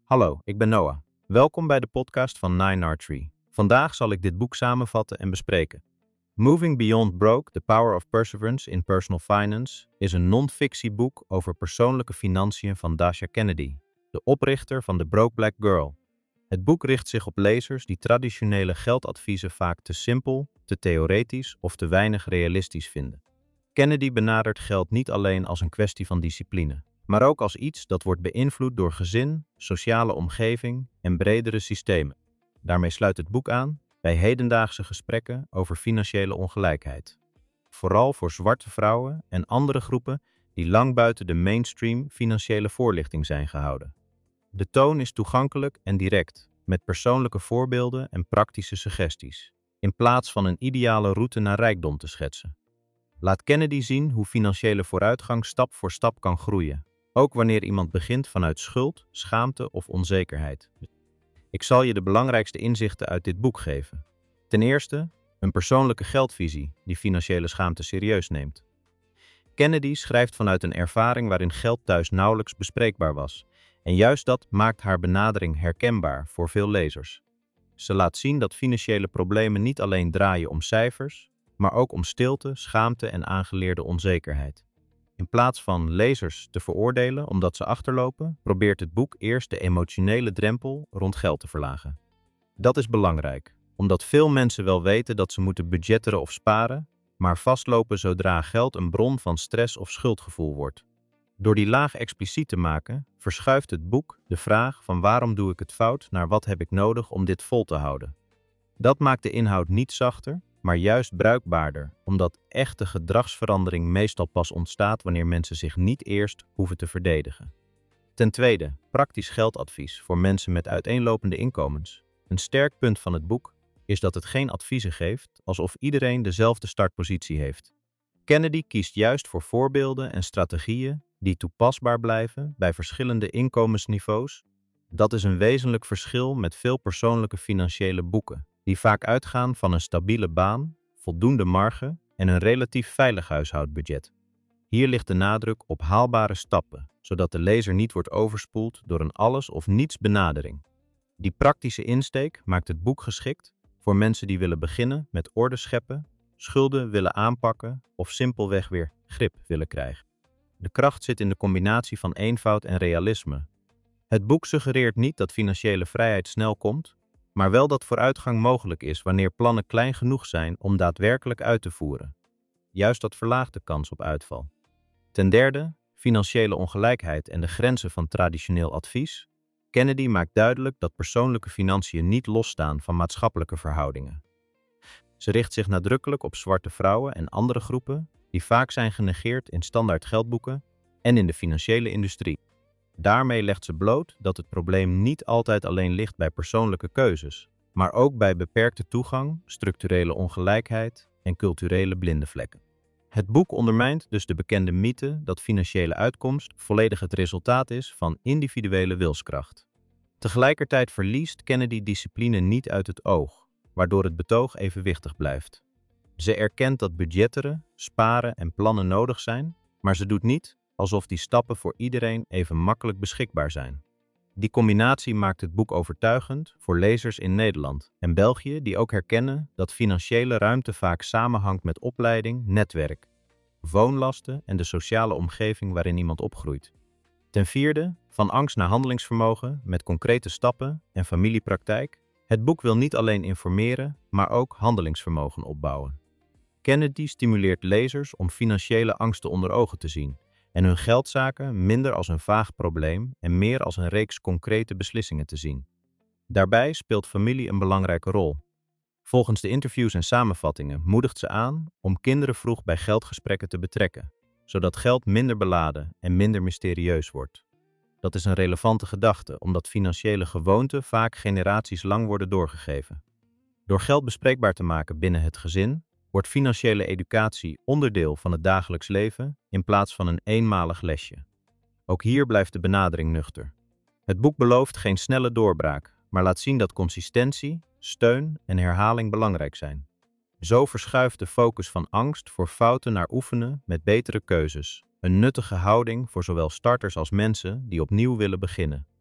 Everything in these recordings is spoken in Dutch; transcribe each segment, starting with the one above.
Hallo, ik ben Noah. Welkom bij de podcast van Nine Archery. Vandaag zal ik dit boek samenvatten en bespreken. Moving Beyond Broke: The Power of Perseverance in Personal Finance is een non-fictieboek over persoonlijke financiën van Dacia Kennedy, de oprichter van The Broke Black Girl. Het boek richt zich op lezers die traditionele geldadviezen vaak te simpel, te theoretisch of te weinig realistisch vinden. Kennedy benadert geld niet alleen als een kwestie van discipline, maar ook als iets dat wordt beïnvloed door gezin, sociale omgeving en bredere systemen. Daarmee sluit het boek aan bij hedendaagse gesprekken over financiële ongelijkheid. Vooral voor zwarte vrouwen en andere groepen die lang buiten de mainstream financiële voorlichting zijn gehouden. De toon is toegankelijk en direct, met persoonlijke voorbeelden en praktische suggesties, in plaats van een ideale route naar rijkdom te schetsen. Laat Kennedy zien hoe financiële vooruitgang stap voor stap kan groeien, ook wanneer iemand begint vanuit schuld, schaamte of onzekerheid. Ik zal je de belangrijkste inzichten uit dit boek geven. Ten eerste, een persoonlijke geldvisie die financiële schaamte serieus neemt. Kennedy schrijft vanuit een ervaring waarin geld thuis nauwelijks bespreekbaar was. En juist dat maakt haar benadering herkenbaar voor veel lezers. Ze laat zien dat financiële problemen niet alleen draaien om cijfers, maar ook om stilte, schaamte en aangeleerde onzekerheid. In plaats van lezers te veroordelen omdat ze achterlopen, probeert het boek eerst de emotionele drempel rond geld te verlagen. Dat is belangrijk, omdat veel mensen wel weten dat ze moeten budgetteren of sparen, maar vastlopen zodra geld een bron van stress of schuldgevoel wordt. Door die laag expliciet te maken, verschuift het boek de vraag van waarom doe ik het fout naar wat heb ik nodig om dit vol te houden. Dat maakt de inhoud niet zachter, maar juist bruikbaarder, omdat echte gedragsverandering meestal pas ontstaat wanneer mensen zich niet eerst hoeven te verdedigen. Ten tweede, praktisch geldadvies voor mensen met uiteenlopende inkomens. Een sterk punt van het boek is dat het geen adviezen geeft alsof iedereen dezelfde startpositie heeft. Kennedy kiest juist voor voorbeelden en strategieën die toepasbaar blijven bij verschillende inkomensniveaus. Dat is een wezenlijk verschil met veel persoonlijke financiële boeken, die vaak uitgaan van een stabiele baan, voldoende marge en een relatief veilig huishoudbudget. Hier ligt de nadruk op haalbare stappen, zodat de lezer niet wordt overspoeld door een alles of niets benadering. Die praktische insteek maakt het boek geschikt voor mensen die willen beginnen met orde scheppen, schulden willen aanpakken of simpelweg weer grip willen krijgen. De kracht zit in de combinatie van eenvoud en realisme. Het boek suggereert niet dat financiële vrijheid snel komt, maar wel dat vooruitgang mogelijk is wanneer plannen klein genoeg zijn om daadwerkelijk uit te voeren. Juist dat verlaagt de kans op uitval. Ten derde, financiële ongelijkheid en de grenzen van traditioneel advies. Kennedy maakt duidelijk dat persoonlijke financiën niet losstaan van maatschappelijke verhoudingen. Ze richt zich nadrukkelijk op zwarte vrouwen en andere groepen die vaak zijn genegeerd in standaard geldboeken en in de financiële industrie. Daarmee legt ze bloot dat het probleem niet altijd alleen ligt bij persoonlijke keuzes, maar ook bij beperkte toegang, structurele ongelijkheid en culturele blinde vlekken. Het boek ondermijnt dus de bekende mythe dat financiële uitkomst volledig het resultaat is van individuele wilskracht. Tegelijkertijd verliest Kennedy discipline niet uit het oog, waardoor het betoog evenwichtig blijft. Ze erkent dat budgetteren, sparen en plannen nodig zijn, maar ze doet niet alsof die stappen voor iedereen even makkelijk beschikbaar zijn. Die combinatie maakt het boek overtuigend voor lezers in Nederland en België die ook herkennen dat financiële ruimte vaak samenhangt met opleiding, netwerk, woonlasten en de sociale omgeving waarin iemand opgroeit. Ten vierde, van angst naar handelingsvermogen met concrete stappen en familiepraktijk. Het boek wil niet alleen informeren, maar ook handelingsvermogen opbouwen. Kennedy stimuleert lezers om financiële angsten onder ogen te zien en hun geldzaken minder als een vaag probleem en meer als een reeks concrete beslissingen te zien. Daarbij speelt familie een belangrijke rol. Volgens de interviews en samenvattingen moedigt ze aan om kinderen vroeg bij geldgesprekken te betrekken, zodat geld minder beladen en minder mysterieus wordt. Dat is een relevante gedachte, omdat financiële gewoonten vaak generaties lang worden doorgegeven. Door geld bespreekbaar te maken binnen het gezin, wordt financiële educatie onderdeel van het dagelijks leven in plaats van een eenmalig lesje. Ook hier blijft de benadering nuchter. Het boek belooft geen snelle doorbraak, maar laat zien dat consistentie, steun en herhaling belangrijk zijn. Zo verschuift de focus van angst voor fouten naar oefenen met betere keuzes, een nuttige houding voor zowel starters als mensen die opnieuw willen beginnen.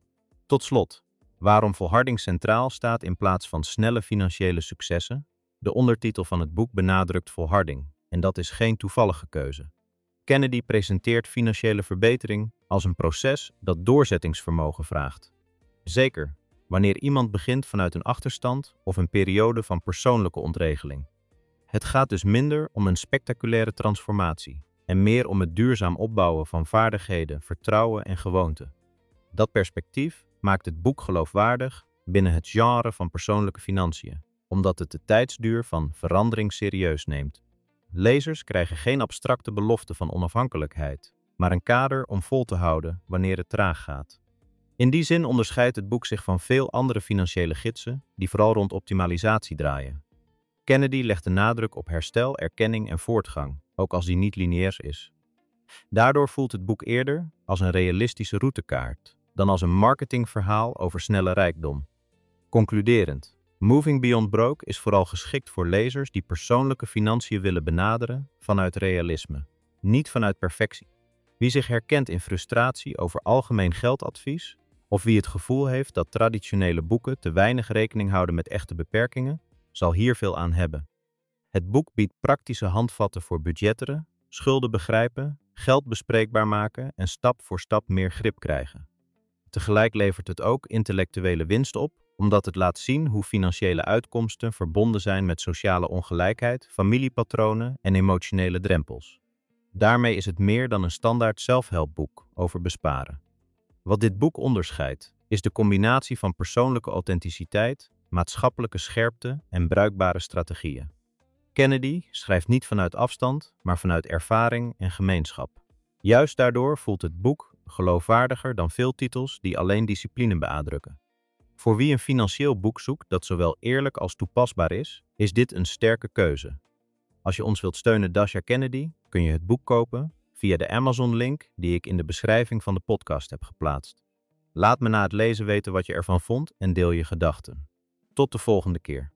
Tot slot, waarom volharding centraal staat in plaats van snelle financiële successen? De ondertitel van het boek benadrukt volharding, en dat is geen toevallige keuze. Kennedy presenteert financiële verbetering als een proces dat doorzettingsvermogen vraagt. Zeker, wanneer iemand begint vanuit een achterstand of een periode van persoonlijke ontregeling. Het gaat dus minder om een spectaculaire transformatie en meer om het duurzaam opbouwen van vaardigheden, vertrouwen en gewoonten. Dat perspectief maakt het boek geloofwaardig binnen het genre van persoonlijke financiën, omdat het de tijdsduur van verandering serieus neemt. Lezers krijgen geen abstracte belofte van onafhankelijkheid, maar een kader om vol te houden wanneer het traag gaat. In die zin onderscheidt het boek zich van veel andere financiële gidsen die vooral rond optimalisatie draaien. Kennedy legt de nadruk op herstel, erkenning en voortgang, ook als die niet lineair is. Daardoor voelt het boek eerder als een realistische routekaart dan als een marketingverhaal over snelle rijkdom. Concluderend, Moving Beyond Broke is vooral geschikt voor lezers die persoonlijke financiën willen benaderen vanuit realisme, niet vanuit perfectie. Wie zich herkent in frustratie over algemeen geldadvies, of wie het gevoel heeft dat traditionele boeken te weinig rekening houden met echte beperkingen, zal hier veel aan hebben. Het boek biedt praktische handvatten voor budgetteren, schulden begrijpen, geld bespreekbaar maken en stap voor stap meer grip krijgen. Tegelijk levert het ook intellectuele winst op, omdat het laat zien hoe financiële uitkomsten verbonden zijn met sociale ongelijkheid, familiepatronen en emotionele drempels. Daarmee is het meer dan een standaard zelfhelpboek over besparen. Wat dit boek onderscheidt, is de combinatie van persoonlijke authenticiteit, maatschappelijke scherpte en bruikbare strategieën. Kennedy schrijft niet vanuit afstand, maar vanuit ervaring en gemeenschap. Juist daardoor voelt het boek geloofwaardiger dan veel titels die alleen discipline benadrukken. Voor wie een financieel boek zoekt dat zowel eerlijk als toepasbaar is dit een sterke keuze. Als je ons wilt steunen, Dasha Kennedy, kun je het boek kopen via de Amazon-link die ik in de beschrijving van de podcast heb geplaatst. Laat me na het lezen weten wat je ervan vond en deel je gedachten. Tot de volgende keer.